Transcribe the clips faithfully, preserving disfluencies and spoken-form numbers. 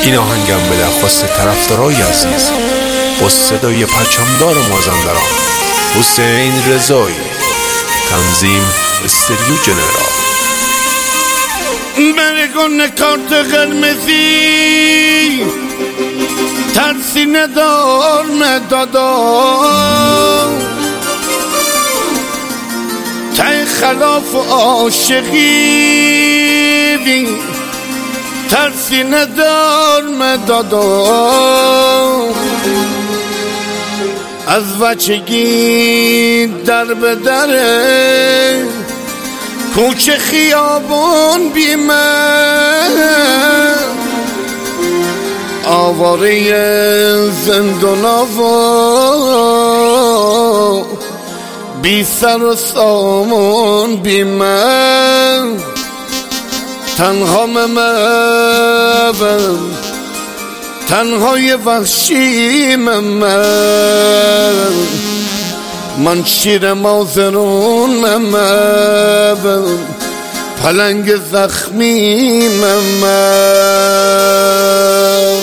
این آهنگم به درخواست طرفدارای عزیز با صدای پرچمدار مازندران حسین رضایی، تنظیم استریو جنرال. برگون کارت قرمزی ترسی ندار مدادا تای خلاف و عاشقی بی ترسی ندار مدادا از بچگی در به دره کوچه خیابون بی من آواره زندان و بی سر و سامان بی من تنها من تنهای وحشی من من شیر مازرون من پلنگ زخمی من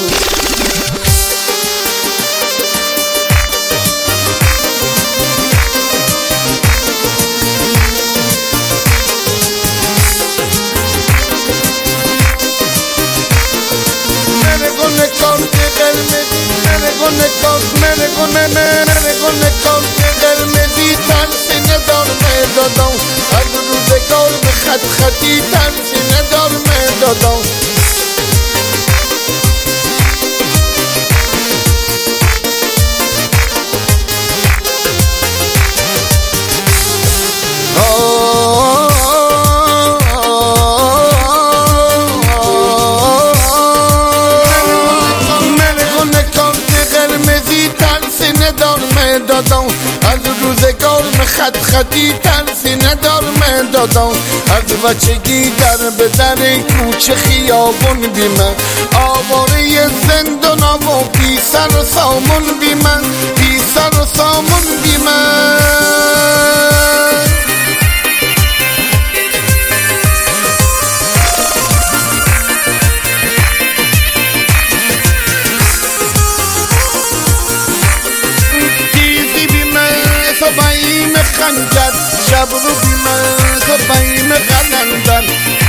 Mene con قرمزی ترسی ندار مدادم از روزگار به خط خطی ترسی ندار مدادم دادم از روزگار خط خطی ترسی ندار من دادم از بچگی در به در کوچه خیابون بی من آواره زندان و بی سر و سامون بی من بی سر و سامون بی من خنجر شب رو بی من خبایم قلندر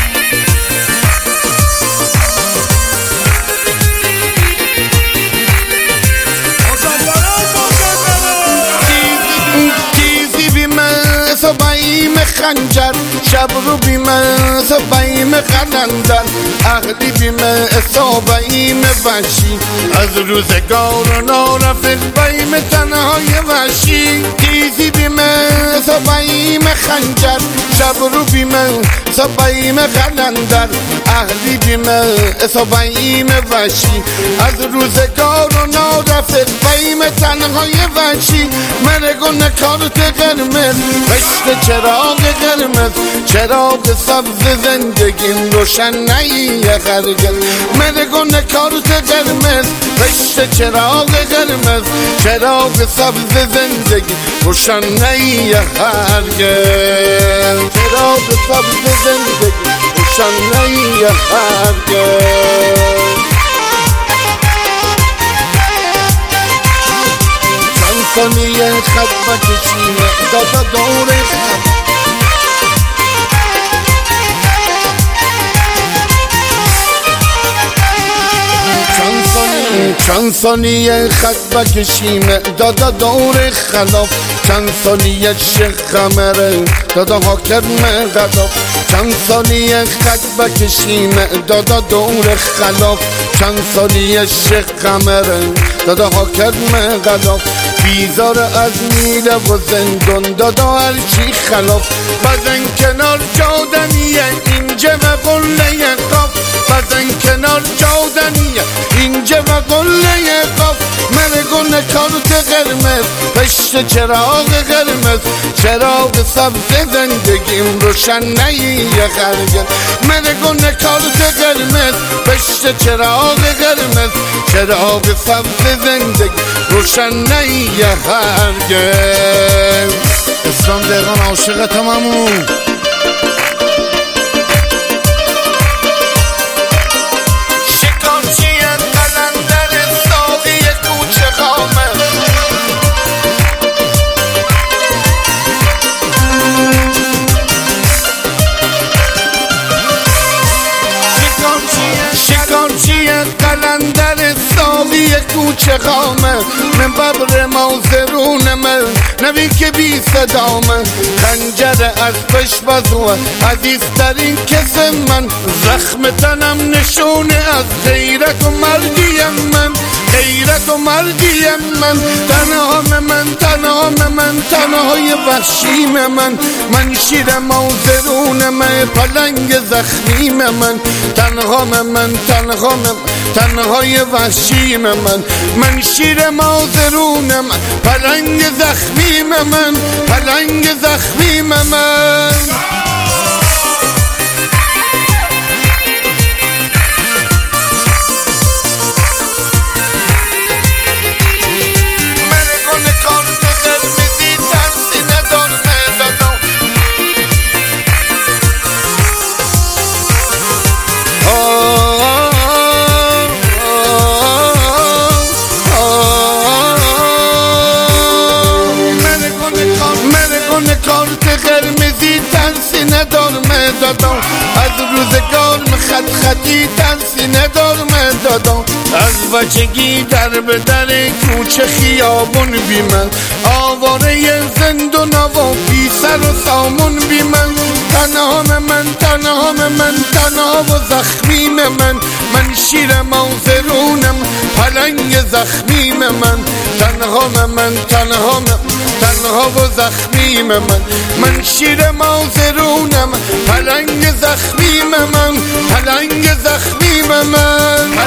تیزی بی من خبایم خنجر شب رو بی من خبایم قلندر عهدی بی من صابایم وحشی از روزگار و نارفق بایم تنهای وحشی تیزی بی من صبایم خنجر شب رو بی من صبایم قلندر اهلی بی من صبایم وحشی از روزگار و نارفق بایم تنهای وحشی مرگون کارت قرمز پشت چراغ قرمز چراغ سبز زندگیم روشن نی غرگل مرگون کارت قرمز پشت چراغ قرمز چراغ سبز زندگی روشن نی هرگز چراغ سبز زندگی روشن نی هرگز چند ثانیه خط بکشیم دادا دور خط چند ثانیه خط بکشیم دادا دور خلاف چند ثانیه شیخ قمره دادا حاکم غلاف چند ثانیه خط بکشیم دادا دور خلاف چند ثانیه شیخ قمره دادا حاکم غلاف بیزار از میله و زندان دادا هرچی خلاف بزن کنار جادنیه اینجا و قله قاف بزن کنار جادنیه اینجا و قله قاف مرگون کارت قرمز پشت چراغ قرمز چراغ سبز زندگیم روشن نی غرگل مرگون کارت قرمز پشت چراغ قرمز چراغ سبز زندگی روشن نی هرگز اسلام دقیقان عاشق تمامون شکارچی قلندر ساقی کوچه قامه من ببر موزرونمه نبی که بی صدامه خنجر از پشبزوه عزیزترین کس من زخم تنم نشونه از غیرت و مردیم من غیرت و مردیم من تنهام من تنهام من تنهای وحشیم من من شیر موزرونم پلنگ زخمیم من تنهام من تنهام تنهای وحشیم من من شیر موزرونم پلنگ زخمیم من پلنگ زخمیم من کارت قرمزی ترسی ندارم دادم از روزگار خط خطی ترسی ندارم دادم از بچگی در به در کوچه خیابون بی من آواره زندون و بی سر و سامون بی من تنهام من تنهام من تنها و زخمیم من من شیر موزرونم پلنگ زخمیم من تنهام من تنهام تنها و زخمیم من من شیر موزرونم پلنگ زخمیم من پلنگ زخمیم من